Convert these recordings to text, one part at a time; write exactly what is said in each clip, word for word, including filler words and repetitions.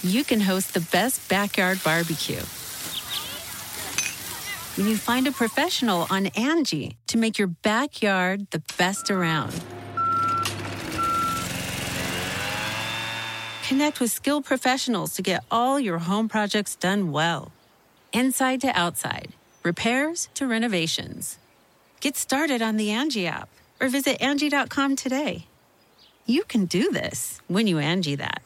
you can host the best backyard barbecue. When you find a professional on Angie to make your backyard the best around. Connect with skilled professionals to get all your home projects done well. Inside to outside, repairs to renovations. Get started on the Angie app or visit Angie dot com today. You can do this when you Angie that.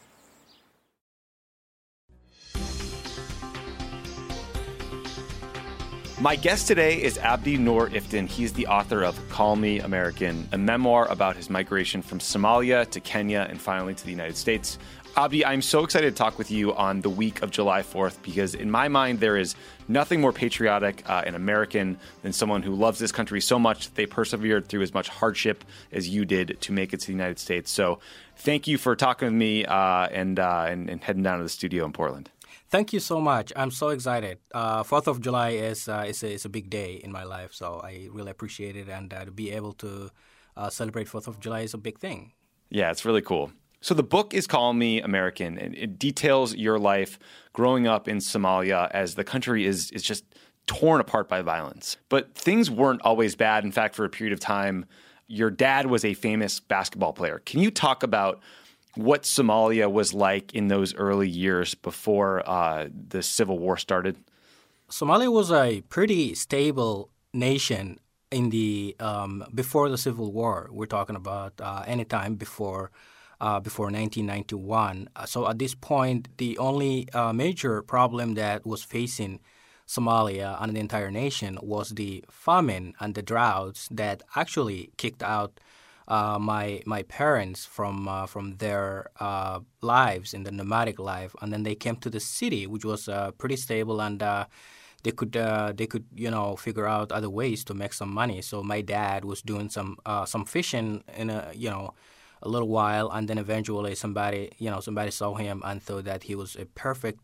My guest today is Abdi Nur Iftin. He's the author of Call Me American, a memoir about his migration from Somalia to Kenya and finally to the United States. Abdi, I'm so excited to talk with you on the week of July fourth because in my mind there is nothing more patriotic uh, and American than someone who loves this country so much that they persevered through as much hardship as you did to make it to the United States. So thank you for talking with me uh, and, uh, and, and heading down to the studio in Portland. Thank you so much. I'm so excited. Uh, fourth of July is uh, is, a, is a big day in my life, so I really appreciate it. And uh, to be able to uh, celebrate fourth of July is a big thing. Yeah, it's really cool. So the book is Call Me American, and it details your life growing up in Somalia as the country is is just torn apart by violence. But things weren't always bad. In fact, for a period of time, your dad was a famous basketball player. Can you talk about what Somalia was like in those early years before uh, the civil war started? Somalia was a pretty stable nation in the um, before the civil war. We're talking about uh, any time before uh, before nineteen ninety-one. So at this point, the only uh, major problem that was facing Somalia and the entire nation was the famine and the droughts that actually kicked out Uh, my my parents from uh, from their uh, lives in the nomadic life, and then they came to the city, which was uh, pretty stable, and uh, they could uh, they could you know figure out other ways to make some money. So my dad was doing some uh, some fishing in a you know a little while, and then eventually somebody you know somebody saw him and thought that he was a perfect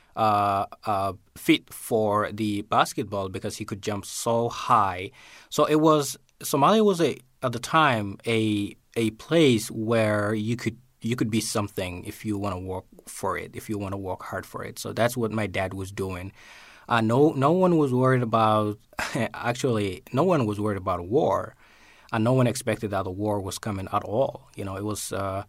uh, uh, fit for the basketball because he could jump so high. So it was Somalia was a at the time a a place where you could you could be something if you want to work for it, if you want to work hard for it. So that's what my dad was doing. Uh, no no one was worried about actually no one was worried about a war, and no one expected that a war was coming at all. You know, it was uh,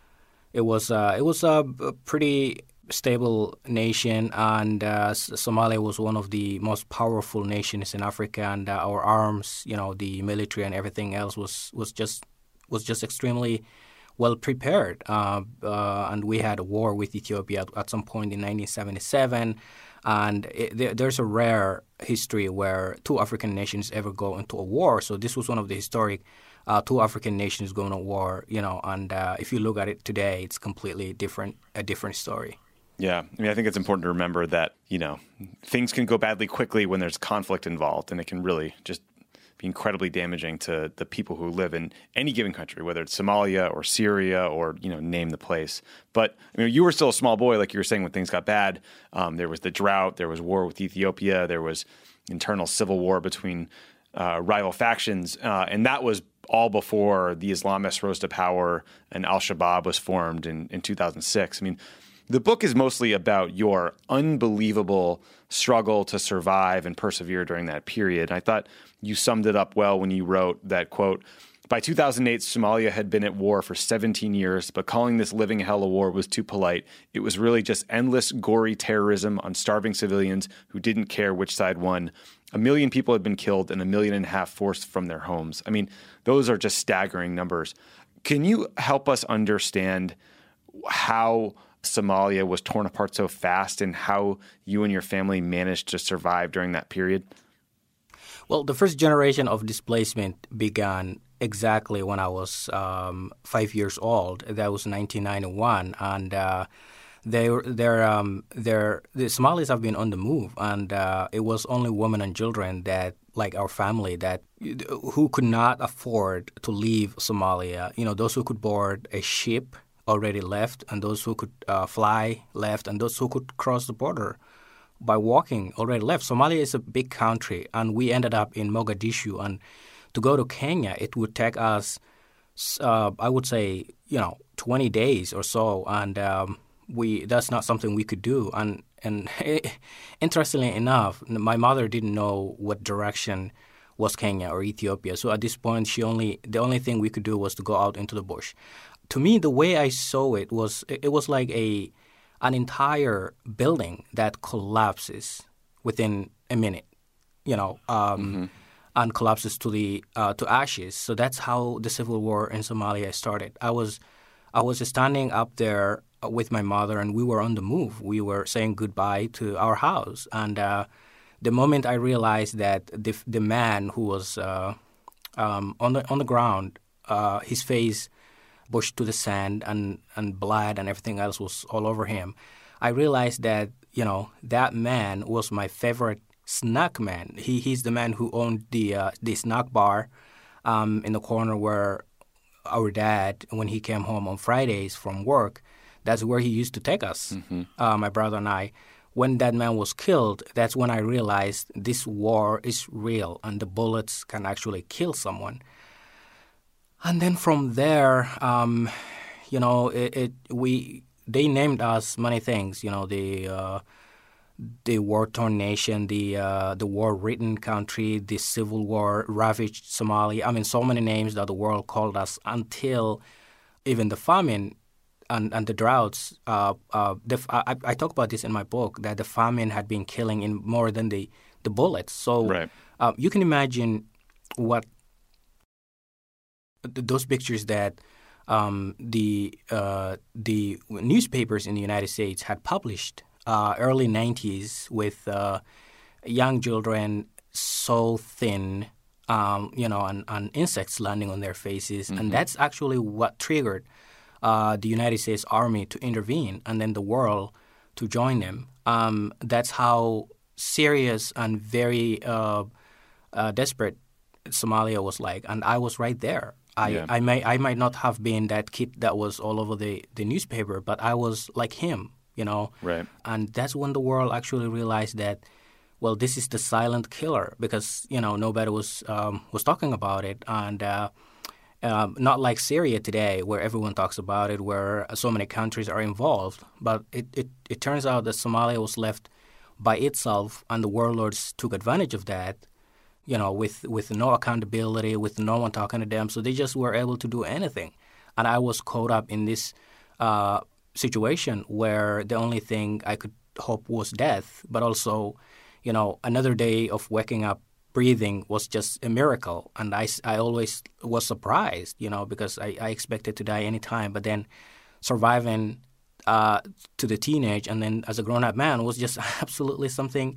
it was uh, it was a pretty stable nation, and uh, Somalia was one of the most powerful nations in Africa, and uh, our arms, you know, the military and everything else was, was just was just extremely well prepared. Uh, uh, and we had a war with Ethiopia at, at some point in nineteen seventy-seven, and it, there, there's a rare history where two African nations ever go into a war. So this was one of the historic uh, two African nations going to war, you know. And uh, if you look at it today, it's completely different, a different story. Yeah. I mean, I think it's important to remember that, you know, things can go badly quickly when there's conflict involved, and it can really just be incredibly damaging to the people who live in any given country, whether it's Somalia or Syria or, you know, name the place. But, I mean, you were still a small boy, like you were saying, when things got bad. Um, there was the drought, there was war with Ethiopia, there was internal civil war between uh, rival factions, uh, and that was all before the Islamists rose to power and Al-Shabaab was formed in, in two thousand six. I mean, the book is mostly about your unbelievable struggle to survive and persevere during that period. And I thought you summed it up well when you wrote that, quote, "By two thousand eight, Somalia had been at war for seventeen years, but calling this living hell a war was too polite. It was really just endless, gory terrorism on starving civilians who didn't care which side won. A million people had been killed and a million and a half forced from their homes." I mean, those are just staggering numbers. Can you help us understand how Somalia was torn apart so fast and how you and your family managed to survive during that period? Well, the first generation of displacement began exactly when I was um, five years old. That was nineteen ninety-one, and uh, they they're, um, they're, the Somalis have been on the move, and uh, it was only women and children that, like our family, that who could not afford to leave Somalia. You know, those who could board a ship already left, and those who could uh, fly left, and those who could cross the border by walking already left. Somalia is a big country, and we ended up in Mogadishu. And to go to Kenya, it would take us, uh, I would say, you know, twenty days or so. And um, we that's not something we could do. And and interestingly enough, my mother didn't know what direction was Kenya or Ethiopia. So at this point, she only the only thing we could do was to go out into the bush. To me, the way I saw it was it was like a an entire building that collapses within a minute, you know, um, mm-hmm. and collapses to the uh, to ashes. So that's how the civil war in Somalia started. I was I was standing up there with my mother, and we were on the move. We were saying goodbye to our house, and uh, the moment I realized that the the man who was uh, um, on the on the ground, uh, his face pushed to the sand, and, and blood and everything else was all over him, I realized that, you know, that man was my favorite snack man. He he's the man who owned the uh, the snack bar um, in the corner where our dad, when he came home on Fridays from work, that's where he used to take us, mm-hmm. uh, my brother and I. When that man was killed, that's when I realized this war is real and the bullets can actually kill someone. And then from there, um, you know, it, it we they named us many things. You know, the uh, the war-torn nation, the uh, the war-ridden country, the civil war ravaged Somalia. I mean, so many names that the world called us until even the famine and, and the droughts. Uh, uh, the, I, I talk about this in my book, that the famine had been killing in more than the, the bullets. So right. uh, you can imagine what those pictures that um, the uh, the newspapers in the United States had published uh, early nineties with uh, young children so thin, um, you know, and, and insects landing on their faces. Mm-hmm. And that's actually what triggered uh, the United States Army to intervene and then the world to join them. Um, that's how serious and very uh, uh, desperate Somalia was like. And I was right there. I, yeah. I may I might not have been that kid that was all over the, the newspaper, but I was like him, you know. Right. And that's when the world actually realized that, well, this is the silent killer, because, you know, nobody was um, was talking about it. And uh, uh, not like Syria today, where everyone talks about it, where so many countries are involved. But it, it, it turns out that Somalia was left by itself, and the warlords took advantage of that. You know, with, with no accountability, with no one talking to them. So they just were able to do anything. And I was caught up in this uh, situation where the only thing I could hope was death. But also, you know, another day of waking up, breathing was just a miracle. And I, I always was surprised, you know, because I, I expected to die any time. But then surviving uh, to the teenage and then as a grown-up man was just absolutely something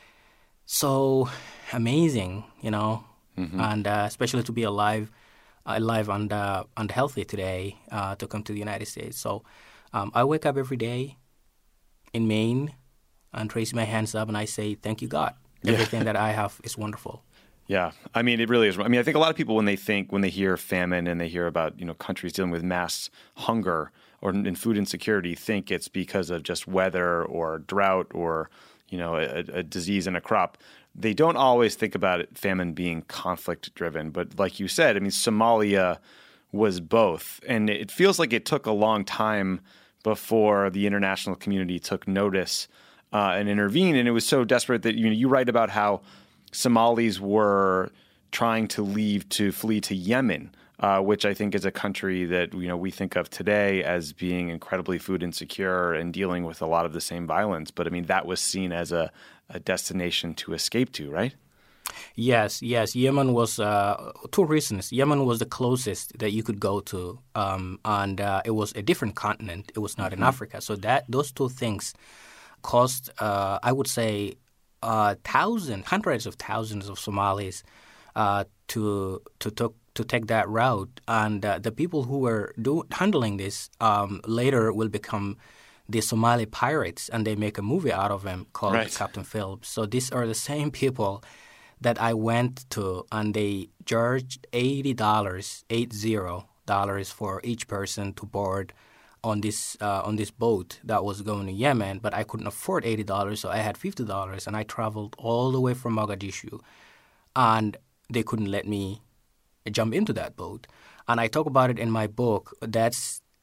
so amazing, you know, mm-hmm. and uh, especially to be alive, alive and uh, and healthy today, uh, to come to the United States. So um, I wake up every day in Maine and raise my hands up and I say, "Thank you, God. Everything yeah. that I have is wonderful." Yeah, I mean, it really is. I mean, I think a lot of people, when they think, when they hear famine and they hear about, you know, countries dealing with mass hunger or in food insecurity, think it's because of just weather or drought or, you know, a, a disease in a crop. They don't always think about it, famine being conflict-driven. But like you said, I mean, Somalia was both. And it feels like it took a long time before the international community took notice uh, and intervened. And it was so desperate that, you know, you write about how Somalis were trying to leave to flee to Yemen, uh, which I think is a country that, you know, we think of today as being incredibly food insecure and dealing with a lot of the same violence. But I mean, that was seen as a, a destination to escape to, right? Yes, yes. Yemen was, uh, two reasons. Yemen was the closest that you could go to, um, and uh, it was a different continent. It was not mm-hmm. in Africa. So that those two things caused, uh, I would say, uh, thousands, hundreds of thousands of Somalis uh, to to to to take that route. And uh, the people who were do, handling this um, later will become the Somali pirates, and they make a movie out of them called right. Captain Phillips. So these are the same people that I went to, and they charged eighty dollars, eight zero dollars for each person to board on this uh, on this boat that was going to Yemen. But I couldn't afford eighty dollars, so I had fifty dollars, and I traveled all the way from Mogadishu, and they couldn't let me jump into that boat. And I talk about it in my book. That's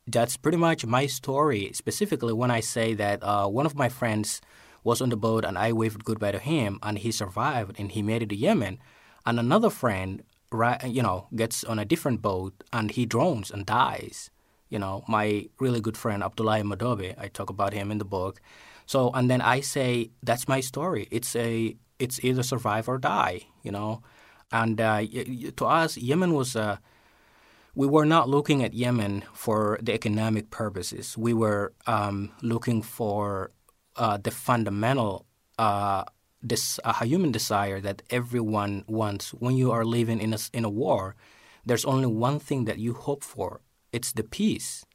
that's pretty much my story, specifically when I say that uh, one of my friends was on the boat and I waved goodbye to him and he survived and he made it to Yemen. And another friend, right, you know, gets on a different boat and he drowns and dies. You know, my really good friend, Abdullahi Madobe, I talk about him in the book. So, and then I say, that's my story. It's a, it's either survive or die, you know. And uh, to us, Yemen was a, we were not looking at Yemen for the economic purposes. We were um, looking for uh, the fundamental uh, this uh, human desire that everyone wants. When you are living in a, in a war, there's only one thing that you hope for. It's the peace.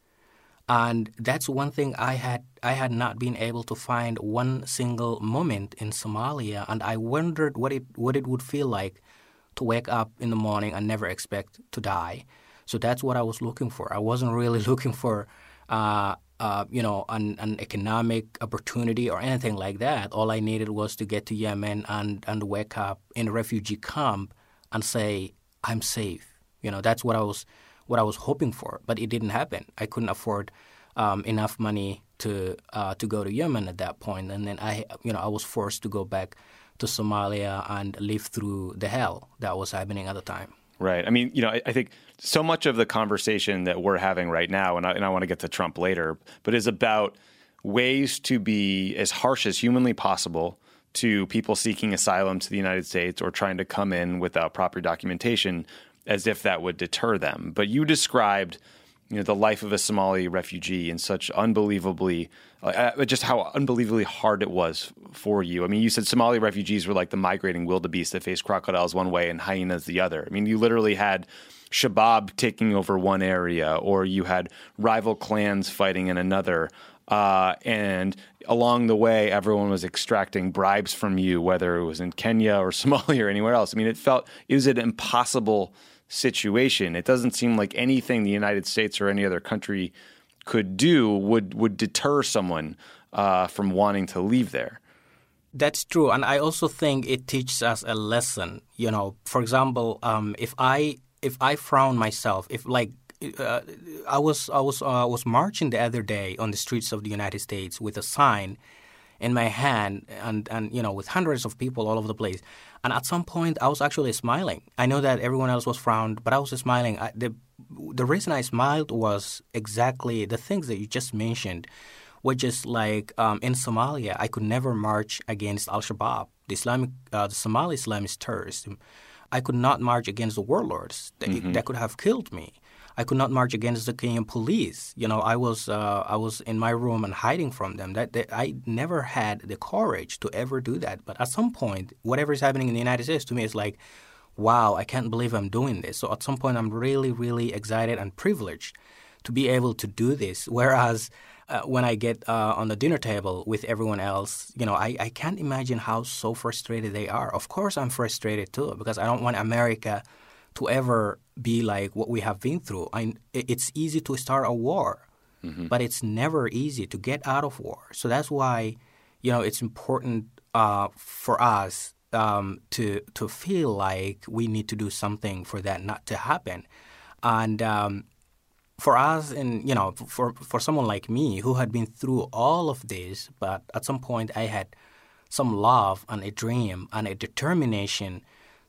And that's one thing I had I had not been able to find one single moment in Somalia. And I wondered what it what it would feel like to wake up in the morning and never expect to die. So that's what I was looking for. I wasn't really looking for, uh, uh, you know, an, an economic opportunity or anything like that. All I needed was to get to Yemen and, and wake up in a refugee camp and say, I'm safe. You know, that's what I was what I was hoping for. But it didn't happen. I couldn't afford um, enough money to uh, to go to Yemen at that point. And then I, you know, I was forced to go back to Somalia and live through the hell that was happening at the time. Right. I mean, you know, I, I think so much of the conversation that we're having right now, and I, and I want to get to Trump later, but is about ways to be as harsh as humanly possible to people seeking asylum to the United States or trying to come in without proper documentation, as if that would deter them. But you described, you know, the life of a Somali refugee in such unbelievably, uh, just how unbelievably hard it was for you. I mean, you said Somali refugees were like the migrating wildebeest that faced crocodiles one way and hyenas the other. I mean, you literally had Shabab taking over one area, or you had rival clans fighting in another. Uh, and along the way, everyone was extracting bribes from you, whether it was in Kenya or Somalia or anywhere else. I mean, it felt, it was an impossible situation. It doesn't seem like anything the United States or any other country could do would would deter someone uh, from wanting to leave there. That's true, and I also think it teaches us a lesson. You know, for example, um, if I if I frown myself, if like uh, I was I was uh, was marching the other day on the streets of the United States with a sign in my hand, and, and you know, with hundreds of people all over the place. And at some point, I was actually smiling. I know that everyone else was frowned, but I was smiling. I, the the reason I smiled was exactly the things that you just mentioned, which is like um, in Somalia, I could never march against Al-Shabaab, the Islamic, uh, the Somali Islamist terrorists. I could not march against the warlords that, mm-hmm. that could have killed me. I could not march against the Kenyan police. You know, I was uh, I was in my room and hiding from them. That, that I never had the courage to ever do that. But at some point, whatever is happening in the United States to me is like, wow, I can't believe I'm doing this. So at some point, I'm really, really excited and privileged to be able to do this. Whereas uh, when I get uh, on the dinner table with everyone else, you know, I, I can't imagine how so frustrated they are. Of course, I'm frustrated too, because I don't want America to ever be like what we have been through. I, it's easy to start a war, mm-hmm. but it's never easy to get out of war. So that's why, you know, it's important uh, for us um, to to feel like we need to do something for that not to happen. And um, for us, and you know, for for someone like me who had been through all of this, but at some point I had some love and a dream and a determination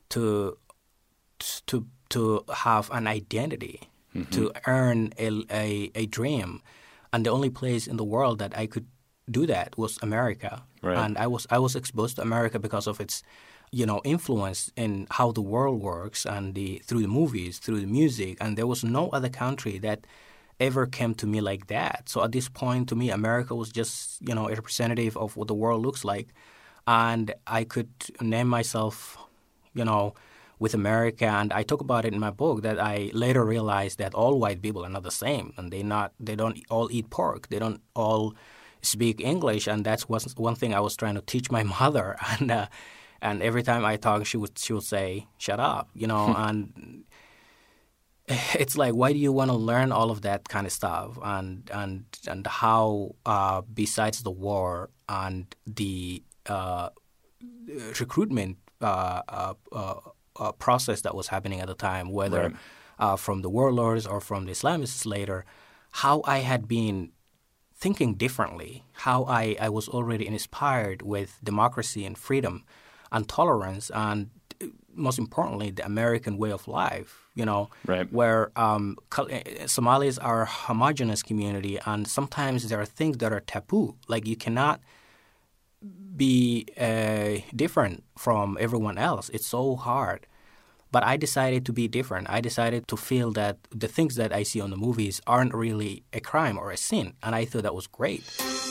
to to to have an identity, mm-hmm. to earn a, a a dream, and the only place in the world that I could do that was America. Right. And I was I was exposed to America because of its, you know, influence in how the world works, and the through the movies, through the music, and there was no other country that ever came to me like that. So at this point, to me, America was just, you know, a representative of what the world looks like, and I could name myself, you know, with America. And I talk about it in my book that I later realized that all white people are not the same, and they not they don't all eat pork, they don't all speak English, and that's one thing I was trying to teach my mother. And uh, and every time I talk, she would she would say, "Shut up," you know. And it's like, why do you want to learn all of that kind of stuff? And and and how uh, besides the war and the uh, recruitment uh, uh, uh, uh, process that was happening at the time, whether right. uh, from the warlords or from the Islamists later, how I had been thinking differently, how I, I was already inspired with democracy and freedom and tolerance and most importantly, the American way of life, you know, right. where um, Somalis are a homogenous community and sometimes there are things that are taboo. Like you cannot be uh, different from everyone else. It's so hard. But I decided to be different. I decided to feel that the things that I see on the movies aren't really a crime or a sin. And I thought that was great.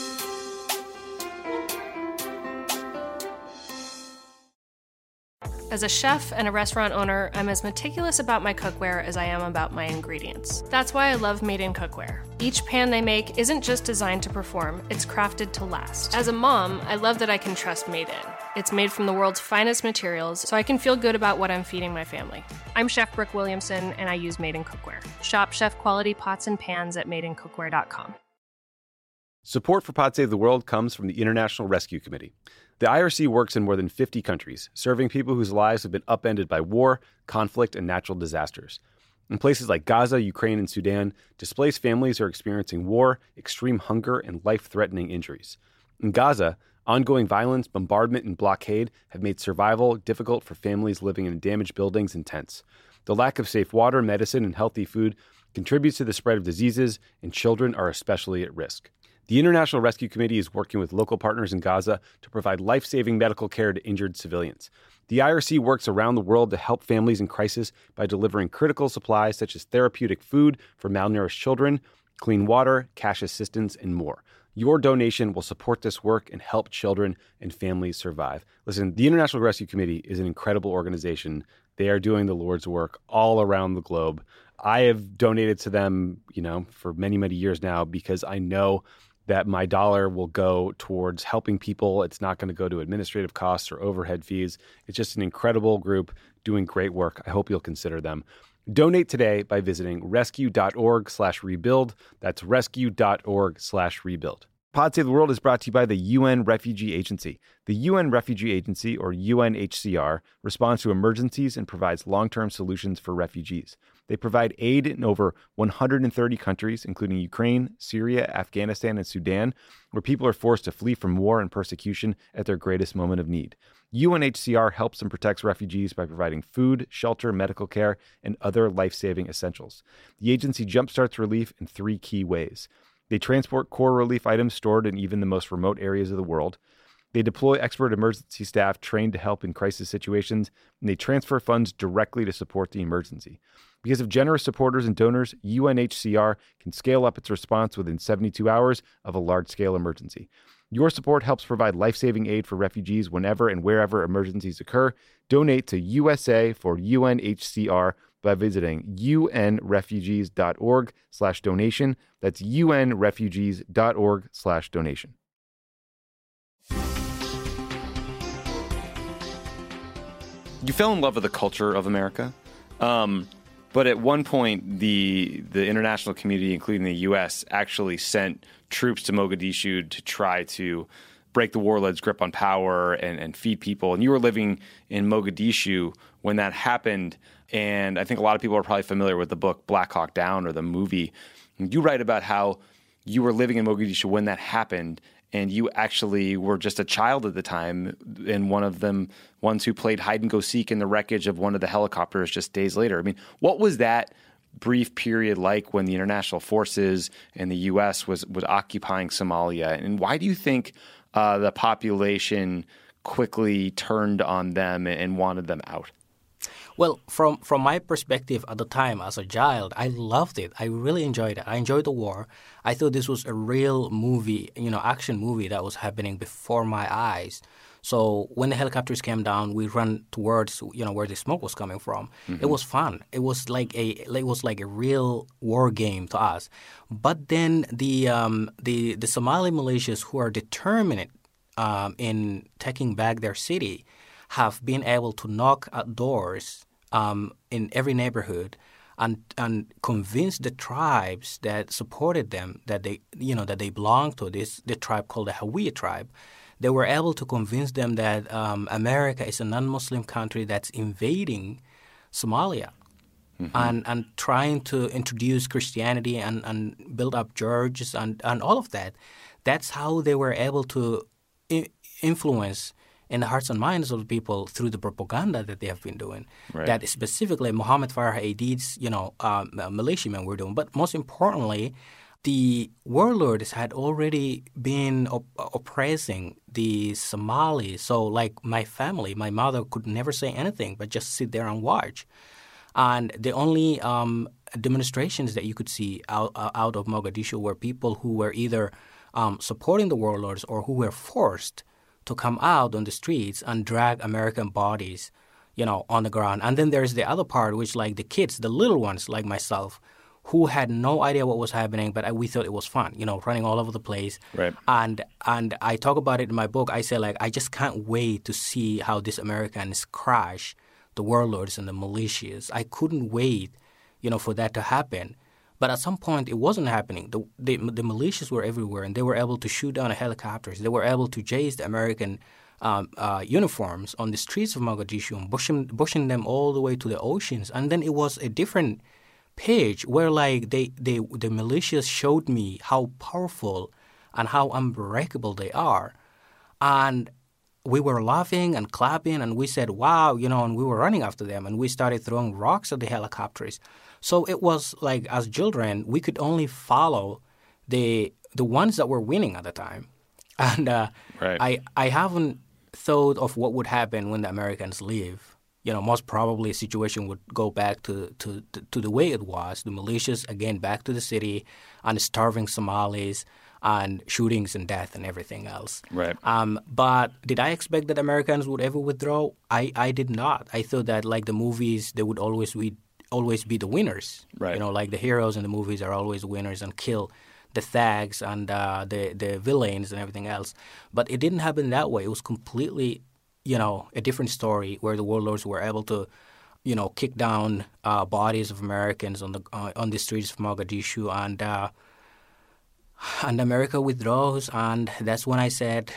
As a chef and a restaurant owner, I'm as meticulous about my cookware as I am about my ingredients. That's why I love Made in Cookware. Each pan they make isn't just designed to perform, it's crafted to last. As a mom, I love that I can trust Made In. It's made from the world's finest materials, so I can feel good about what I'm feeding my family. I'm Chef Brooke Williamson, and I use Made in Cookware. Shop chef quality pots and pans at made in cookware dot com. Support for Pod Save the World comes from the International Rescue Committee. The I R C works in more than fifty countries, serving people whose lives have been upended by war, conflict, and natural disasters. In places like Gaza, Ukraine, and Sudan, displaced families are experiencing war, extreme hunger, and life-threatening injuries. In Gaza, ongoing violence, bombardment, and blockade have made survival difficult for families living in damaged buildings and tents. The lack of safe water, medicine, and healthy food contributes to the spread of diseases, and children are especially at risk. The International Rescue Committee is working with local partners in Gaza to provide life-saving medical care to injured civilians. The I R C works around the world to help families in crisis by delivering critical supplies such as therapeutic food for malnourished children, clean water, cash assistance, and more. Your donation will support this work and help children and families survive. Listen, the International Rescue Committee is an incredible organization. They are doing the Lord's work all around the globe. I have donated to them, you know, for many, many years now because I know that my dollar will go towards helping people. It's not going to go to administrative costs or overhead fees. It's just an incredible group doing great work. I hope you'll consider them. Donate today by visiting rescue.org slash rebuild. That's rescue.org slash rebuild. Pod Save the World is brought to you by the U N Refugee Agency. The U N Refugee Agency, or U N H C R, responds to emergencies and provides long-term solutions for refugees. They provide aid in over one hundred thirty countries, including Ukraine, Syria, Afghanistan, and Sudan, where people are forced to flee from war and persecution at their greatest moment of need. U N H C R helps and protects refugees by providing food, shelter, medical care, and other life-saving essentials. The agency jumpstarts relief in three key ways. They transport core relief items stored in even the most remote areas of the world. They deploy expert emergency staff trained to help in crisis situations, and they transfer funds directly to support the emergency. Because of generous supporters and donors, U N H C R can scale up its response within seventy-two hours of a large-scale emergency. Your support helps provide life-saving aid for refugees whenever and wherever emergencies occur. Donate to U S A for U N H C R by visiting unrefugees.org slash donation. That's unrefugees.org slash donation. You fell in love with the culture of America, um, but at one point, the the international community, including the U S, actually sent troops to Mogadishu to try to break the warlords' grip on power and, and feed people. And you were living in Mogadishu when that happened, and I think a lot of people are probably familiar with the book Black Hawk Down or the movie. You write about how you were living in Mogadishu when that happened, and you actually were just a child at the time, and one of them, ones who played hide and go seek in the wreckage of one of the helicopters just days later. I mean, what was that brief period like when the international forces and the U S was, was occupying Somalia? And why do you think uh, the population quickly turned on them and wanted them out? Well, from, from my perspective at the time as a child, I loved it. I really enjoyed it. I enjoyed the war. I thought this was a real movie, you know, action movie that was happening before my eyes. So when the helicopters came down, we ran towards, you know, where the smoke was coming from. Mm-hmm. It was fun. It was like a it was like a real war game to us. But then the um, the the Somali militias who are determined um, in taking back their city have been able to knock at doors um, in every neighborhood and and convince the tribes that supported them that they you know that they belong to this the tribe called the Hawiye tribe. They were able to convince them that um, America is a non-Muslim country that's invading Somalia. mm-hmm. and, and trying to introduce Christianity and, and build up churches and, and all of that. That's how they were able to I- influence in the hearts and minds of the people through the propaganda that they have been doing. Right. That specifically Mohammed Farah Aidid's, you know, um, militiamen were doing. But most importantly, the warlords had already been op- oppressing the Somalis. So like my family, my mother could never say anything but just sit there and watch. And the only um, demonstrations that you could see out, out of Mogadishu were people who were either um, supporting the warlords or who were forced to come out on the streets and drag American bodies, you know, on the ground. And then there's the other part, which like the kids, the little ones like myself, who had no idea what was happening, but we thought it was fun, you know, running all over the place. Right. And and I talk about it in my book. I say, like, I just can't wait to see how these Americans crash the warlords and the militias. I couldn't wait, you know, for that to happen. But at some point, it wasn't happening. The, the the militias were everywhere, and they were able to shoot down the helicopters. They were able to chase the American um, uh, uniforms on the streets of Mogadishu and pushing, pushing them all the way to the oceans. And then it was a different page where, like, they, they the militias showed me how powerful and how unbreakable they are. And we were laughing and clapping, and we said, wow, you know, and we were running after them, and we started throwing rocks at the helicopters. So it was like, as children, we could only follow the the ones that were winning at the time. And uh, right. I, I haven't thought of what would happen when the Americans leave. You know, most probably a situation would go back to, to, to, to the way it was. The militias, again, back to the city, and starving Somalis, and shootings and death and everything else. Right. Um, but did I expect that Americans would ever withdraw? I, I did not. I thought that, like the movies, they would always be always be the winners. Right. You know, like the heroes in the movies are always winners and kill the thugs and uh, the the villains and everything else. But it didn't happen that way. It was completely, you know, a different story where the warlords were able to, you know, kick down uh, bodies of Americans on the uh, on the streets of Mogadishu, and uh, and America withdraws, and that's when I said,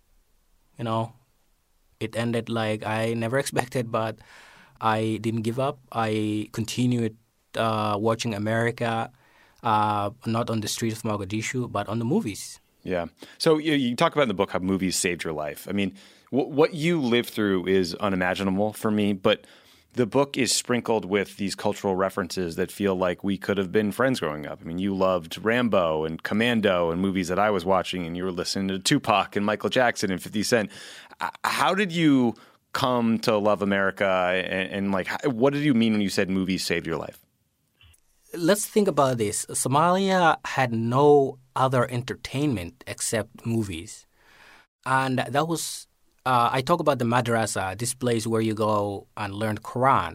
you know, it ended like I never expected, but I didn't give up. I continued uh, watching America, uh, not on the streets of Mogadishu, but on the movies. Yeah. So you, you talk about in the book how movies saved your life. I mean, w- what you lived through is unimaginable for me, but the book is sprinkled with these cultural references that feel like we could have been friends growing up. I mean, you loved Rambo and Commando and movies that I was watching, and you were listening to Tupac and Michael Jackson and fifty Cent. How did you come to love America, and, and like, what did you mean when you said movies saved your life? Let's think about this. Somalia had no other entertainment except movies. And that was, uh, I talk about the madrasa, this place where you go and learn Quran.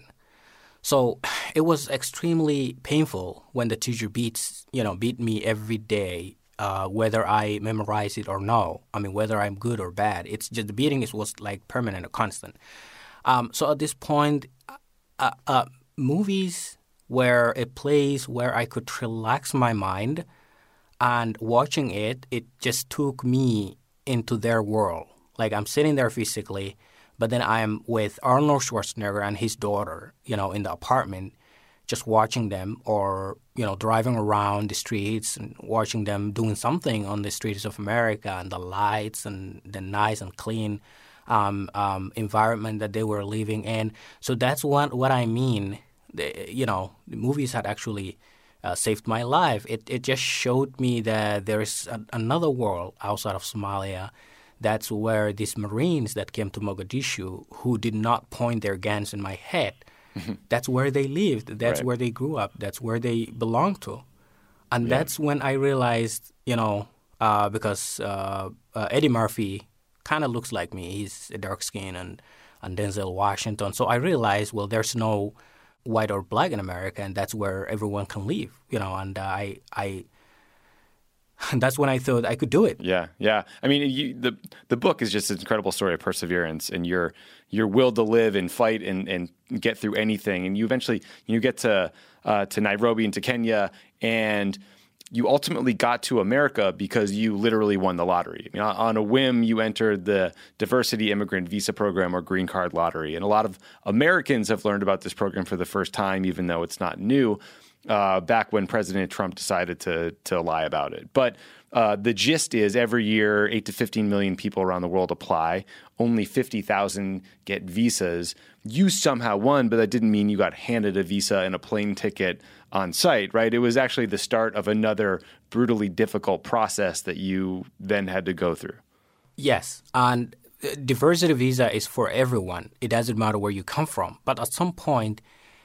So it was extremely painful when the teacher beats, you know, beat me every day, uh, whether I memorize it or no. I mean, whether I'm good or bad. It's just the beating is, was like permanent or constant. Um, so at this point, uh, uh, movies were a place where I could relax my mind, and watching it, it just took me into their world. Like, I'm sitting there physically, but then I'm with Arnold Schwarzenegger and his daughter, you know, in the apartment, just watching them, or, you know, driving around the streets and watching them doing something on the streets of America, and the lights and the nice and clean um, um, environment that they were living in. So that's what, what I mean. The, you know, the movies had actually uh, saved my life. It it just showed me that there is a, another world outside of Somalia. That's where these Marines that came to Mogadishu, who did not point their guns in my head, that's where they lived. That's right. where they grew up. That's where they belonged to. And yeah. that's when I realized, you know, uh, because uh, uh, Eddie Murphy kind of looks like me. He's a dark skin, and, and Denzel Washington. So I realized, well, there's no white or black in America, and that's where everyone can live, you know, and uh, I, I, that's when I thought I could do it. Yeah, yeah. I mean, you, the the book is just an incredible story of perseverance and your your will to live and fight and, and get through anything. And you eventually you get to uh, to Nairobi and to Kenya, and you ultimately got to America because you literally won the lottery. I mean, on a whim, you entered the Diversity Immigrant Visa Program or Green Card Lottery. And a lot of Americans have learned about this program for the first time, even though it's not new, uh, back when President Trump decided to to lie about it. But uh, the gist is every year, eight to fifteen million people around the world apply. Only fifty thousand get visas. You somehow won, but that didn't mean you got handed a visa and a plane ticket on site, right? It was actually the start of another brutally difficult process that you then had to go through. Yes, and diversity visa is for everyone. It doesn't matter where you come from. But at some point,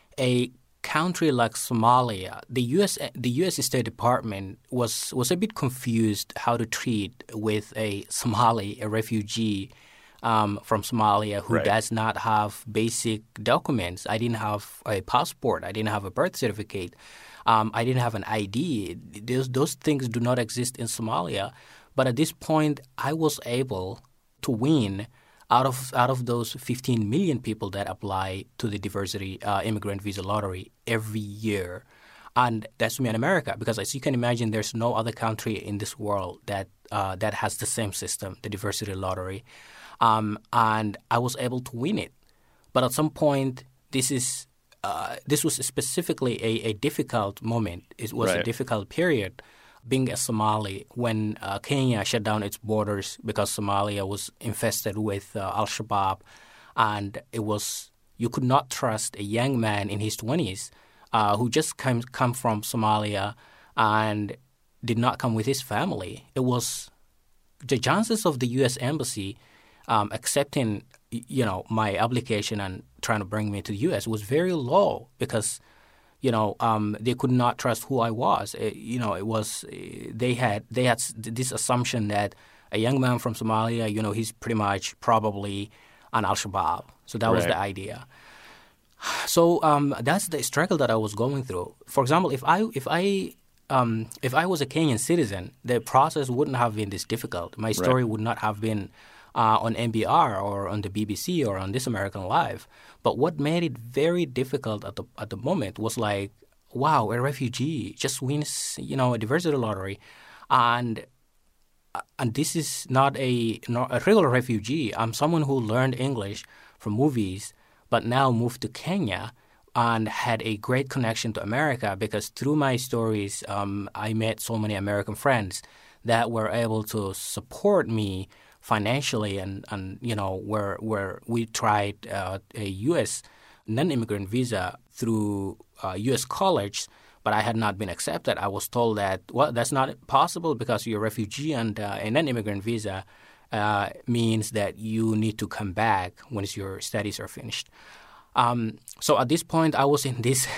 a country like Somalia, the U S the U S State Department was was a bit confused how to treat with a Somali, a refugee Um, from Somalia who right. does not have basic documents. I didn't have a passport. I didn't have a birth certificate. Um, I didn't have an I D. Those, those things do not exist in Somalia. But at this point, I was able to win out of out of those fifteen million people that apply to the Diversity uh, Immigrant Visa Lottery every year. And that's me in America, because as you can imagine, there's no other country in this world that uh, that has the same system, the Diversity Lottery. Um, and I was able to win it. But at some point, this is uh, this was specifically a, a difficult moment. It was right. a difficult period being a Somali when uh, Kenya shut down its borders because Somalia was infested with uh, Al-Shabaab. And it was you could not trust a young man in his twenties uh, who just came come from Somalia and did not come with his family. It was the chances of the U S Embassy Um, accepting, you know, my application and trying to bring me to the U S was very low because, you know, um, they could not trust who I was. It, you know, it was they had they had this assumption that a young man from Somalia, you know, he's pretty much probably an Al-Shabaab. So that right. was the idea. So um, that's the struggle that I was going through. For example, if I if I um, if I was a Kenyan citizen, the process wouldn't have been this difficult. My story right. would not have been Uh, on N P R or on the B B C or on This American Life. But what made it very difficult at the at the moment was like, wow, a refugee just wins, you know, a diversity lottery. And and this is not a, not a regular refugee. I'm someone who learned English from movies but now moved to Kenya and had a great connection to America because through my stories, um, I met so many American friends that were able to support me financially, and, and you know, where where we tried uh, a U S non-immigrant visa through uh, U S college, but I had not been accepted. I was told that, well, that's not possible because you're a refugee, and uh, a non-immigrant visa uh, means that you need to come back once your studies are finished. Um, so at this point, I was in this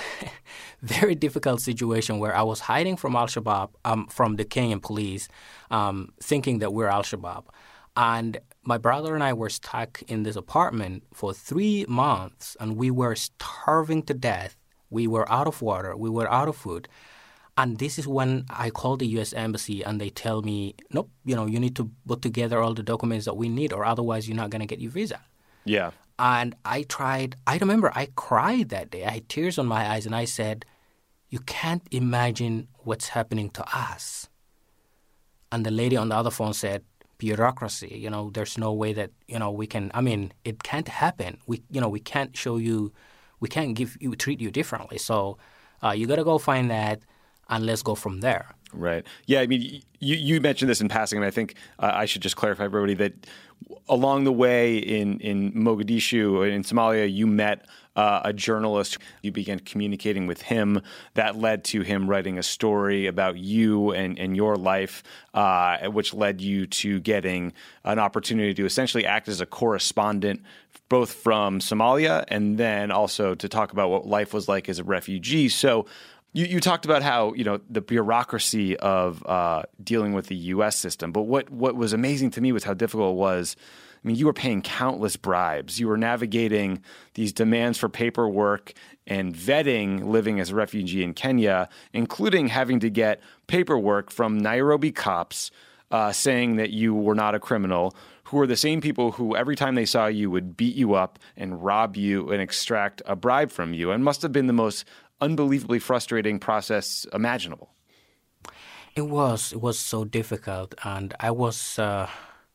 very difficult situation where I was hiding from Al-Shabaab, um, from the Kenyan police, um, thinking that we're Al-Shabaab. And my brother and I were stuck in this apartment for three months, and we were starving to death. We were out of water. We were out of food. And this is when I called the U S Embassy, and they tell me, nope, you know, you need to put together all the documents that we need, or otherwise you're not going to get your visa. Yeah. And I tried. I remember I cried that day. I had tears on my eyes, and I said, you can't imagine what's happening to us. And the lady on the other phone said, bureaucracy, you know, there's no way that, you know, we can, I mean, it can't happen. We, you know, we can't show you, we can't give you, treat you differently. So uh, you got to go find that, and let's go from there. Right. Yeah. I mean, you, you mentioned this in passing, and I think uh, I should just clarify for everybody that along the way in, in Mogadishu, in Somalia, you met uh, a journalist. You began communicating with him. That led to him writing a story about you and, and your life, uh, which led you to getting an opportunity to essentially act as a correspondent, both from Somalia and then also to talk about what life was like as a refugee. So You, you talked about how, you know, the bureaucracy of uh, dealing with the U S system. But what, what was amazing to me was how difficult it was. I mean, you were paying countless bribes. You were navigating these demands for paperwork and vetting living as a refugee in Kenya, including having to get paperwork from Nairobi cops uh, saying that you were not a criminal, who were the same people who every time they saw you would beat you up and rob you and extract a bribe from you, and must have been the most unbelievably frustrating process imaginable. It was it was so difficult, and I was uh,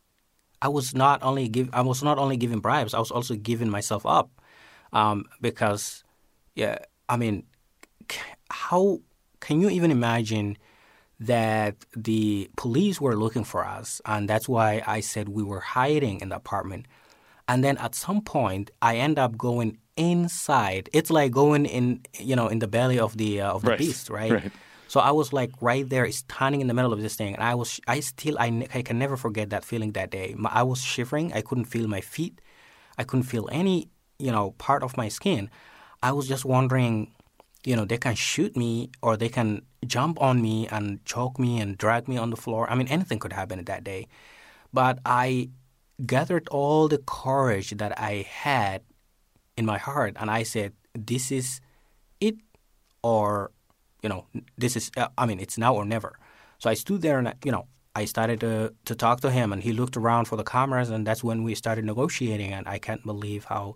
I was not only give I was not only giving bribes, I was also giving myself up, um, because yeah, I mean, c- how can you even imagine that the police were looking for us, and that's why I said we were hiding in the apartment, and then at some point I end up going inside. It's like going in, you know, in the belly of the uh, of the Right. beast, right? Right. So I was like right there, standing in the middle of this thing, and I was, I still, I, ne- I can never forget that feeling that day. My, I was shivering. I couldn't feel my feet. I couldn't feel any, you know, part of my skin. I was just wondering, you know, they can shoot me or they can jump on me and choke me and drag me on the floor. I mean, anything could happen that day. But I gathered all the courage that I had in my heart, and I said, this is it, or you know, this is, uh, I mean, it's now or never. So I stood there and, you know, I started to, to talk to him, and he looked around for the cameras, and that's when we started negotiating. And I can't believe how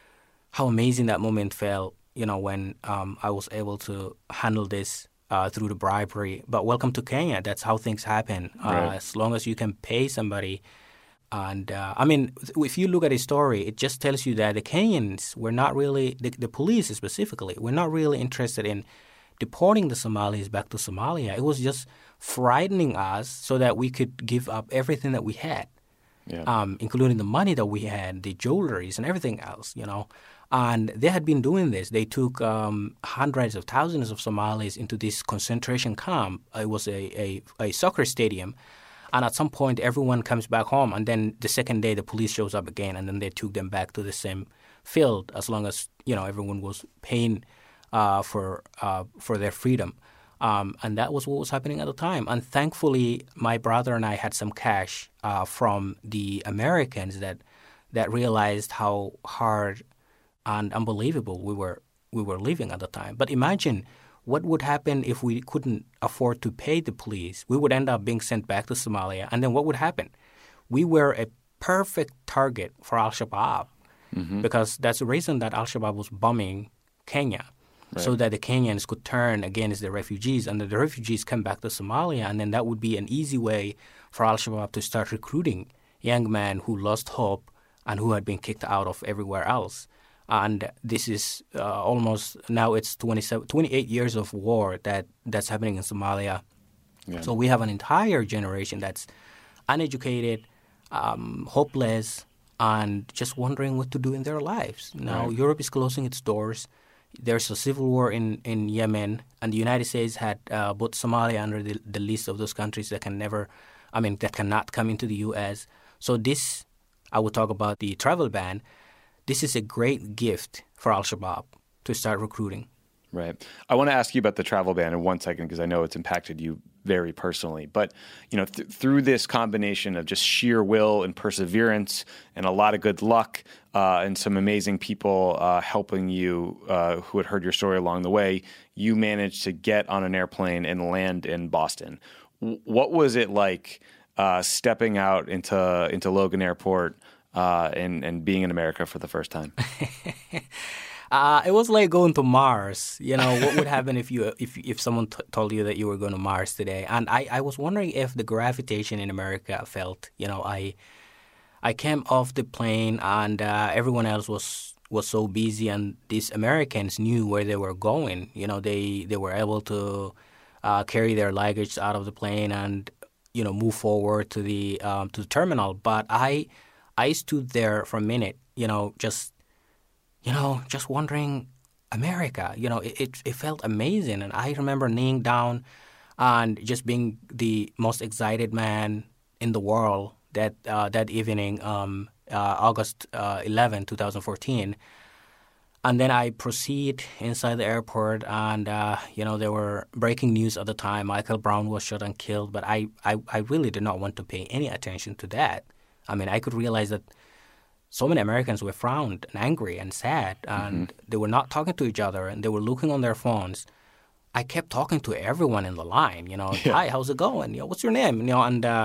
how amazing that moment felt, you know, when um, I was able to handle this uh, through the bribery. But welcome to Kenya. That's how things happen. Uh, Right. As long as you can pay somebody. And, uh, I mean, if you look at his story, it just tells you that the Kenyans were not really, the, the police specifically, were not really interested in deporting the Somalis back to Somalia. It was just frightening us so that we could give up everything that we had, Yeah. um, including the money that we had, the jewelries and everything else, you know. And they had been doing this. They took um, hundreds of thousands of Somalis into this concentration camp. It was a, a, a soccer stadium. And at some point, everyone comes back home. And then the second day, the police shows up again. And then they took them back to the same field as long as, you know, everyone was paying uh, for uh, for their freedom. Um, and that was what was happening at the time. And thankfully, my brother and I had some cash uh, from the Americans that that realized how hard and unbelievable we were we were living at the time. But imagine what would happen if we couldn't afford to pay the police. We would end up being sent back to Somalia. And then what would happen? We were a perfect target for Al-Shabaab Mm-hmm. because that's the reason that Al-Shabaab was bombing Kenya. So Right. that the Kenyans could turn against the refugees, and then the refugees come back to Somalia, and then that would be an easy way for Al-Shabaab to start recruiting young men who lost hope and who had been kicked out of everywhere else. And this is uh, almost, now it's twenty-seven, twenty-eight years of war that, that's happening in Somalia. Yeah. So we have an entire generation that's uneducated, um, hopeless, and just wondering what to do in their lives. Now Right. Europe is closing its doors. There's a civil war in, in Yemen, and the United States had uh, put Somalia under the, the list of those countries that can never, I mean, that cannot come into the U S. So this, I would talk about the travel ban. This is a great gift for Al-Shabaab to start recruiting. Right. I want to ask you about the travel ban in one second because I know it's impacted you very personally. But, you know, th- through this combination of just sheer will and perseverance and a lot of good luck uh, and some amazing people uh, helping you uh, who had heard your story along the way, you managed to get on an airplane and land in Boston. W- what was it like uh, stepping out into into Logan Airport uh, and, and being in America for the first time? Uh, it was like going to Mars. You know, what would happen if you if if someone t- told you that you were going to Mars today? And I, I was wondering if the gravitation in America felt. You know, I I came off the plane and uh, everyone else was was so busy, and these Americans knew where they were going. You know, they they were able to uh, carry their luggage out of the plane and you know move forward to the um, to the terminal. But I I stood there for a minute. You know, just. You know, just wondering, America, you know, it, it, it felt amazing. And I remember kneeling down and just being the most excited man in the world that uh, that evening, um, uh, August uh, eleventh, twenty fourteen. And then I proceed inside the airport and, uh, you know, there were breaking news at the time. Michael Brown was shot and killed, but I, I, I really did not want to pay any attention to that. I mean, I could realize that so many Americans were frowned and angry and sad, and mm-hmm. they were not talking to each other, and they were looking on their phones. I kept talking to everyone in the line, you know, yeah. Hi, how's it going? You know, what's your name? You know, and uh,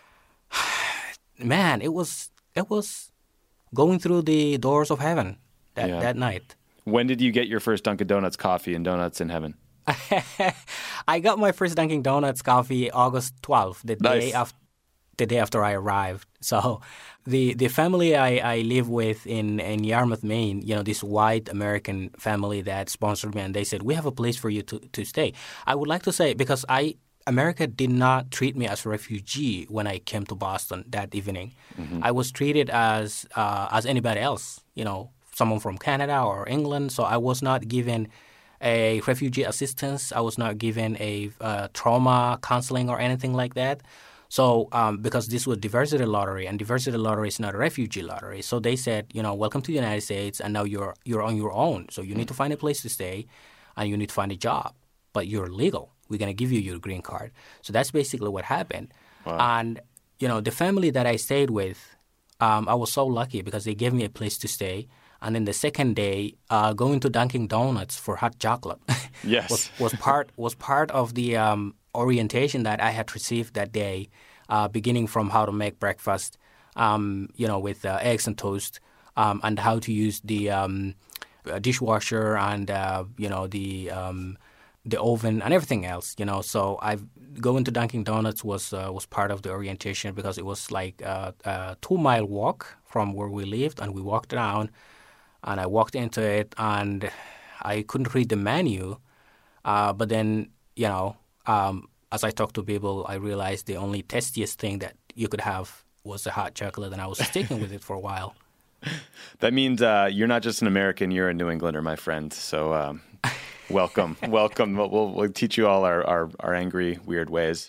man, it was it was going through the doors of heaven that, yeah. that night. When did you get your first Dunkin' Donuts coffee and donuts in heaven? I got my first Dunkin' Donuts coffee August twelfth, the Nice. day after the day after I arrived. So the the family I, I live with in, in Yarmouth, Maine, you know, this white American family that sponsored me, and they said, we have a place for you to, to stay. I would like to say, because I America did not treat me as a refugee when I came to Boston that evening. Mm-hmm. I was treated as uh, as anybody else, you know, someone from Canada or England. So I was not given a refugee assistance. I was not given a uh, trauma counseling or anything like that. So um, because this was diversity lottery, and diversity lottery is not a refugee lottery. So they said, you know, welcome to the United States, and now you're you're on your own. So you need to find a place to stay, and you need to find a job. But you're legal. We're going to give you your green card. So that's basically what happened. Wow. And, you know, the family that I stayed with, um, I was so lucky because they gave me a place to stay. And then the second day, uh, going to Dunkin' Donuts for hot chocolate Yes. was, was part was part of the um, orientation that I had received that day, uh, beginning from how to make breakfast, um, you know, with uh, eggs and toast, um, and how to use the um, dishwasher and, uh, you know, the um, the oven and everything else, you know. So I've going to Dunkin' Donuts was uh, was part of the orientation because it was like a, a two mile walk from where we lived, and we walked down, and I walked into it, and I couldn't read the menu, uh, but then you know, um, as I talked to people, I realized the only tastiest thing that you could have was the hot chocolate, and I was sticking with it for a while. That means uh, you're not just an American, you're a New Englander, my friend. So um, welcome, welcome. We'll, we'll, we'll teach you all our, our, our angry, weird ways.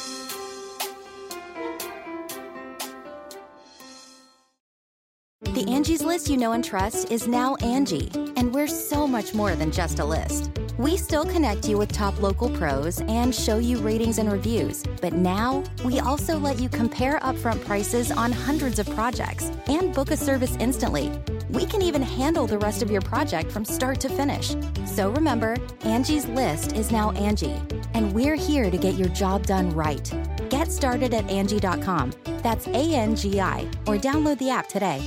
The Angie's List you know and trust is now Angie, and we're so much more than just a list. We still connect you with top local pros and show you ratings and reviews, but now we also let you compare upfront prices on hundreds of projects and book a service instantly. We can even handle the rest of your project from start to finish. So remember, Angie's List is now Angie, and we're here to get your job done right. Get started at Angie dot com. That's A N G I, or download the app today.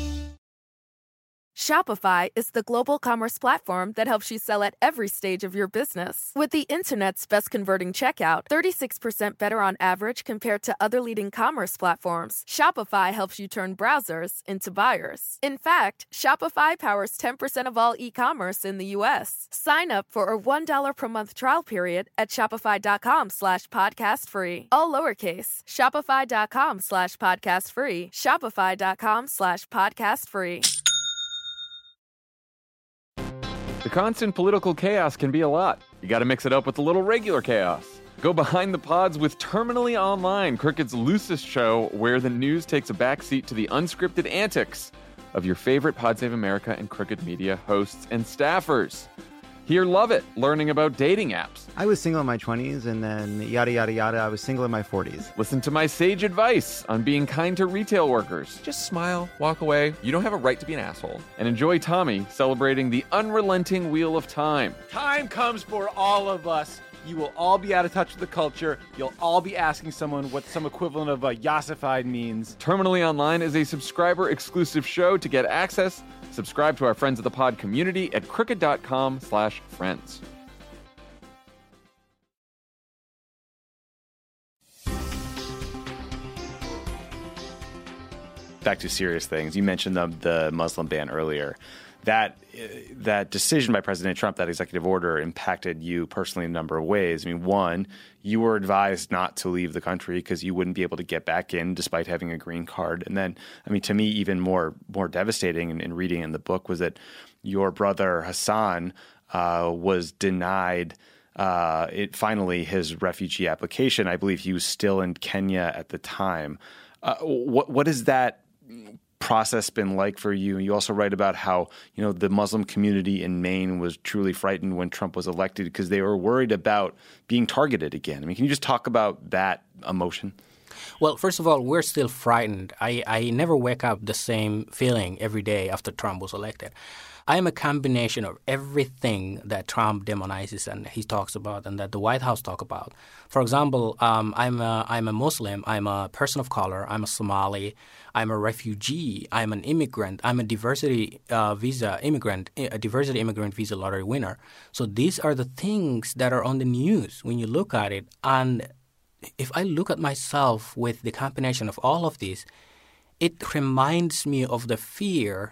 Shopify is the global commerce platform that helps you sell at every stage of your business. With the internet's best converting checkout, thirty-six percent better on average compared to other leading commerce platforms, Shopify helps you turn browsers into buyers. In fact, Shopify powers ten percent of all e-commerce in the U S. Sign up for a one dollar per month trial period at shopify.com slash podcast free. All lowercase, shopify.com slash podcast free, shopify.com slash podcast free. The constant political chaos can be a lot. You got to mix it up with a little regular chaos. Go behind the pods with Terminally Online, Crooked's loosest show where the news takes a backseat to the unscripted antics of your favorite Pod Save America and Crooked Media hosts and staffers. Hear Love It, learning about dating apps. I was single in my twenties, and then yada, yada, yada, I was single in my forties. Listen to my sage advice on being kind to retail workers. Just smile, walk away. You don't have a right to be an asshole. And enjoy Tommy celebrating the unrelenting Wheel of Time. Time comes for all of us. You will all be out of touch with the culture. You'll all be asking someone what some equivalent of a yassified means. Terminally Online is a subscriber-exclusive show. To get access, subscribe to our Friends of the Pod community at crooked.com slash friends. Back to serious things. You mentioned the, the Muslim ban earlier. That uh, that decision by President Trump, that executive order, impacted you personally in a number of ways. I mean, one, you were advised not to leave the country because you wouldn't be able to get back in despite having a green card. And then, I mean, to me, even more more devastating in, in reading in the book was that your brother Hassan uh, was denied uh, it finally his refugee application. I believe he was still in Kenya at the time. Uh, what what is that process been like for you? You also write about how, you know, the Muslim community in Maine was truly frightened when Trump was elected because they were worried about being targeted again. I mean, can you just talk about that emotion? Well, first of all, we're still frightened. I, I never wake up the same feeling every day after Trump was elected. I am a combination of everything that Trump demonizes and he talks about and that the White House talk about. For example, um, I'm, a, I'm a Muslim. I'm a person of color. I'm a Somali. I'm a refugee. I'm an immigrant. I'm a diversity uh, visa immigrant, a diversity immigrant visa lottery winner. So these are the things that are on the news when you look at it. And if I look at myself with the combination of all of these, it reminds me of the fear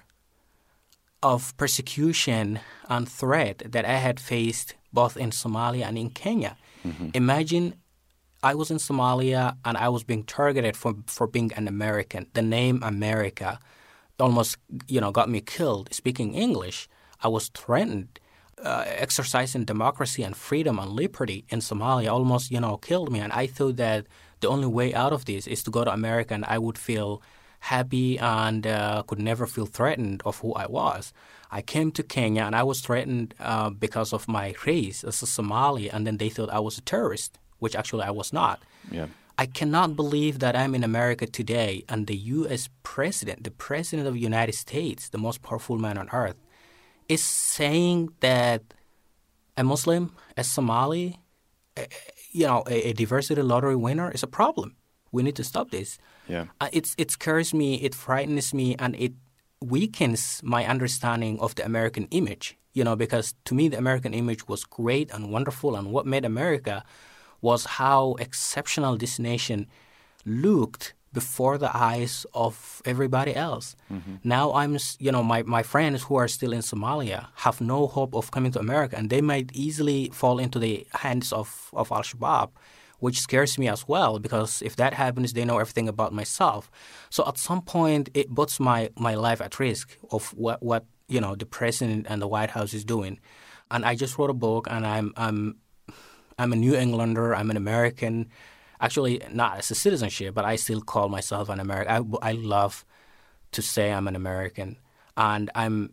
of persecution and threat that I had faced both in Somalia and in Kenya. Mm-hmm. Imagine I was in Somalia and I was being targeted for, for being an American. The name America almost, you know, got me killed. Speaking English, I was threatened. Uh, exercising democracy and freedom and liberty in Somalia almost, you know, killed me. And I thought that the only way out of this is to go to America and I would feel happy and uh, could never feel threatened of who I was. I came to Kenya and I was threatened uh, because of my race as a Somali, and then they thought I was a terrorist, which actually I was not. Yeah. I cannot believe that I'm in America today and the U S president, the president of the United States, the most powerful man on earth, is saying that a Muslim, a Somali, a, you know, a, a diversity lottery winner is a problem. We need to stop this. Yeah. Uh, it's, it scares me, it frightens me, and it weakens my understanding of the American image, you know, because to me the American image was great and wonderful, and what made America was how exceptional this nation looked before the eyes of everybody else. Mm-hmm. Now I'm, you know, my, my friends who are still in Somalia have no hope of coming to America, and they might easily fall into the hands of, of Al-Shabaab, which scares me as well, because if that happens, they know everything about myself. So at some point, it puts my, my life at risk of what, what, you know, the president and the White House is doing. And I just wrote a book, and I'm I'm I'm a New Englander. I'm an American. Actually, not as a citizenship, but I still call myself an American. I, I love to say I'm an American, and I'm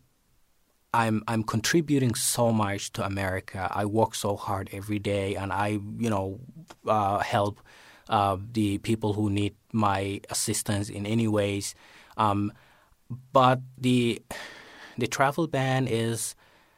I'm I'm contributing so much to America. I work so hard every day, and I, you know, uh, help uh, the people who need my assistance in any ways. Um, but the the travel ban is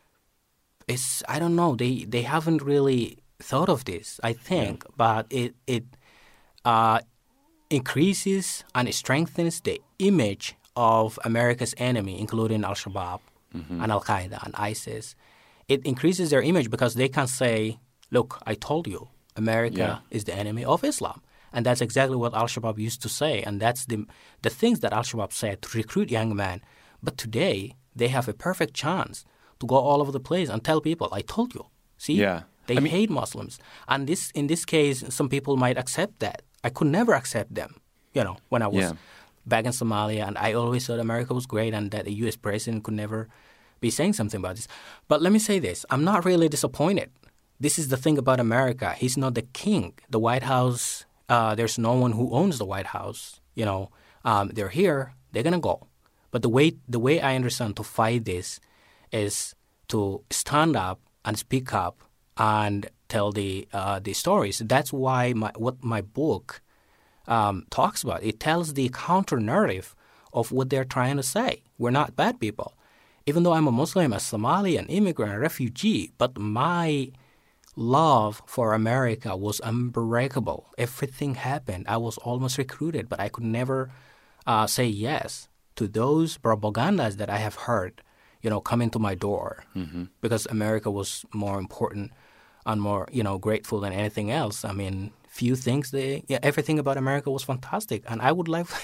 is I don't know. They they haven't really thought of this, I think, yeah. but it it uh, increases and it strengthens the image of America's enemy, including Al-Shabaab. Mm-hmm. and Al-Qaeda and ISIS. It increases their image because they can say, look, I told you, America yeah. is the enemy of Islam. And that's exactly what Al-Shabaab used to say. And that's the the things that Al-Shabaab said to recruit young men. But today, they have a perfect chance to go all over the place and tell people, I told you. See, yeah. they I mean, hate Muslims. And this, in this case, some people might accept that. I could never accept them, you know, when I was yeah. back in Somalia. And I always thought America was great and that a U S president could never be saying something about this. But let me say this. I'm not really disappointed. This is the thing about America. He's not the king. The White House, uh, there's no one who owns the White House. You know, um, they're here. They're going to go. But the way the way I understand to fight this is to stand up and speak up and tell the uh, the stories. That's why my, what my book um, talks about. It tells the counter narrative of what they're trying to say. We're not bad people. Even though I'm a Muslim, a Somali, an immigrant, a refugee, but my love for America was unbreakable. Everything happened. I was almost recruited, but I could never uh, say yes to those propagandas that I have heard, you know, coming to my door mm-hmm. because America was more important and more, you know, grateful than anything else. I mean, few things, they, yeah, everything about America was fantastic. And I would like,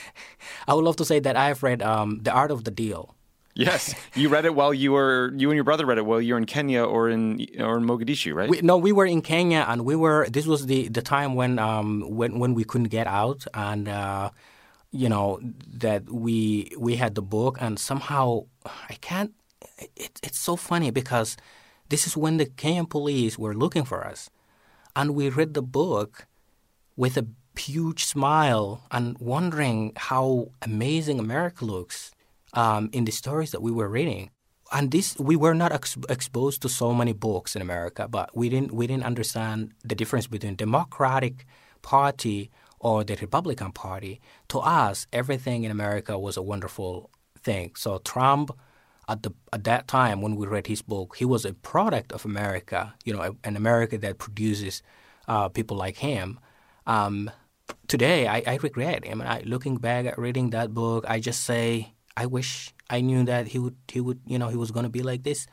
I would love to say that I have read um, The Art of the Deal. Yes, you read it while you were you and your brother read it while you were in Kenya or in or in Mogadishu, right? We, no, we were in Kenya, and we were. This was the, the time when um when when we couldn't get out, and uh, you know that we we had the book, and somehow I can't. It, it's so funny because this is when the Kenyan police were looking for us, and we read the book with a huge smile and wondering how amazing America looks. Um, in the stories that we were reading, and this we were not ex- exposed to so many books in America, but we didn't we didn't understand the difference between Democratic Party or the Republican Party. To us, everything in America was a wonderful thing. So Trump, at the at that time when we read his book, he was a product of America, you know, an America that produces uh, people like him. Um, today, I, I regret. I mean, I, looking back at reading that book, I just say, I wish I knew that he would, he would, you know, he was going to be like this,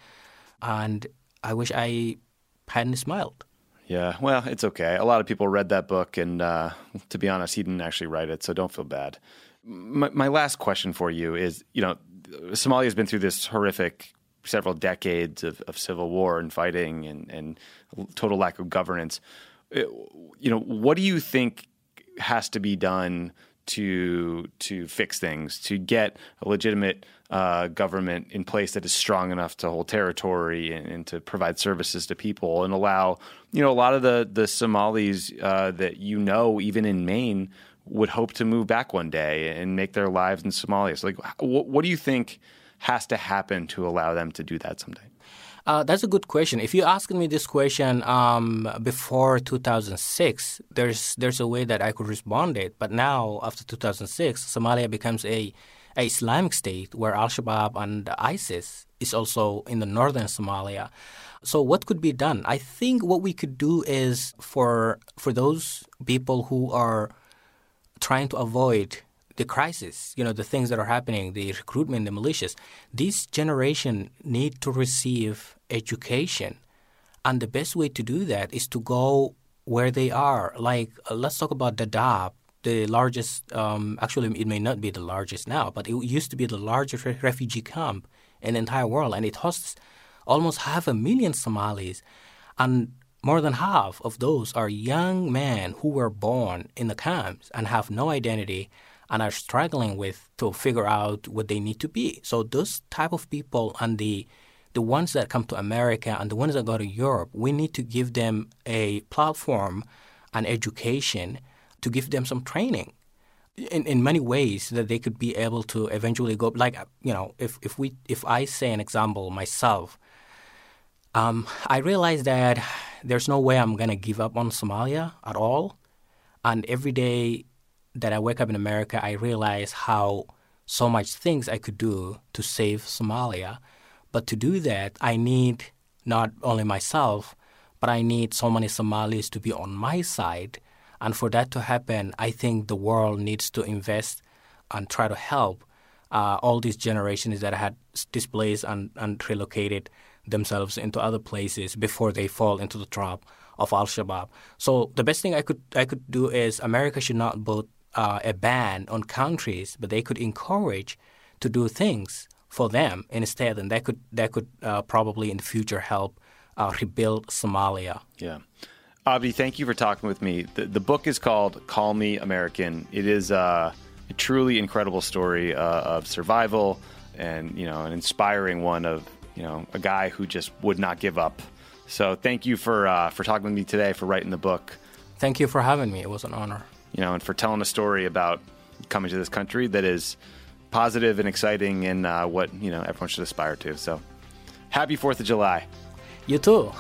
and I wish I hadn't smiled. Yeah, well, it's okay. A lot of people read that book, and uh, to be honest, he didn't actually write it, so don't feel bad. My, my last question for you is, you know, Somalia has been through this horrific several decades of, of civil war and fighting and, and total lack of governance. You know, what do you think has to be done to to fix things, to get a legitimate uh, government in place that is strong enough to hold territory and, and to provide services to people and allow, you know, a lot of the, the Somalis uh, that you know, even in Maine, would hope to move back one day and make their lives in Somalia. So, like, what, what do you think has to happen to allow them to do that someday? Uh, that's a good question. If you asked me this question um, before two thousand six, there's there's a way that I could respond it. But now, after two thousand six, Somalia becomes a, a Islamic state where Al-Shabaab and ISIS is also in the northern Somalia. So what could be done? I think what we could do is for for those people who are trying to avoid the crisis, you know, the things that are happening, the recruitment, the militias, this generation need to receive education. And the best way to do that is to go where they are. Like, uh, let's talk about Dadaab, the largest, um, actually it may not be the largest now, but it used to be the largest re- refugee camp in the entire world. And it hosts almost half a million Somalis. And more than half of those are young men who were born in the camps and have no identity and are struggling with to figure out what they need to be. So those type of people and the the ones that come to America and the ones that go to Europe, we need to give them a platform and education to give them some training in, in many ways that they could be able to eventually go. Like, you know, if, if we if I say an example myself, um, I realize that there's no way I'm going to give up on Somalia at all. And every day that I wake up in America, I realize how so much things I could do to save Somalia. But to do that, I need not only myself, but I need so many Somalis to be on my side. And for that to happen, I think the world needs to invest and try to help uh, all these generations that had displaced and, and relocated themselves into other places before they fall into the trap of Al-Shabaab. So the best thing I could I could do is America should not put uh, a ban on countries, but they could encourage to do things for them instead, and that could that could uh, probably in the future help uh, rebuild Somalia. Yeah. Abdi, thank you for talking with me. The, the book is called Call Me American. It is uh, a truly incredible story uh, of survival and, you know, an inspiring one of, you know, a guy who just would not give up. So thank you for uh, for talking with me today, for writing the book. Thank you for having me. It was an honor. You know, and for telling a story about coming to this country that is positive and exciting and uh, what, you know, everyone should aspire to. So happy fourth of July. You too.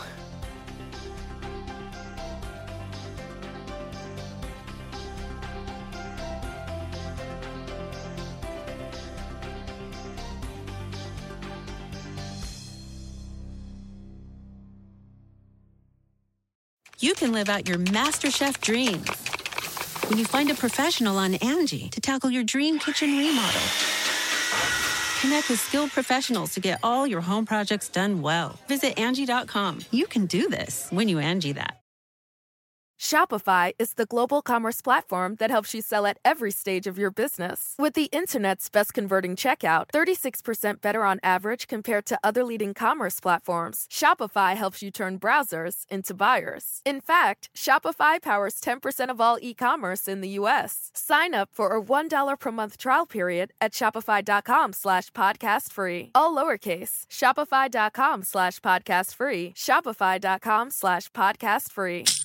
You can live out your MasterChef dreams when you find a professional on Angie to tackle your dream kitchen remodel. Connect with skilled professionals to get all your home projects done well. Visit Angie dot com. You can do this when you Angie that. Shopify is the global commerce platform that helps you sell at every stage of your business. With the internet's best converting checkout, thirty-six percent better on average compared to other leading commerce platforms, Shopify helps you turn browsers into buyers. In fact, Shopify powers ten percent of all e-commerce in the U S. Sign up for a one dollar per month trial period at shopify.com slash podcast free. All lowercase, shopify.com slash podcast free, shopify.com slash podcast free.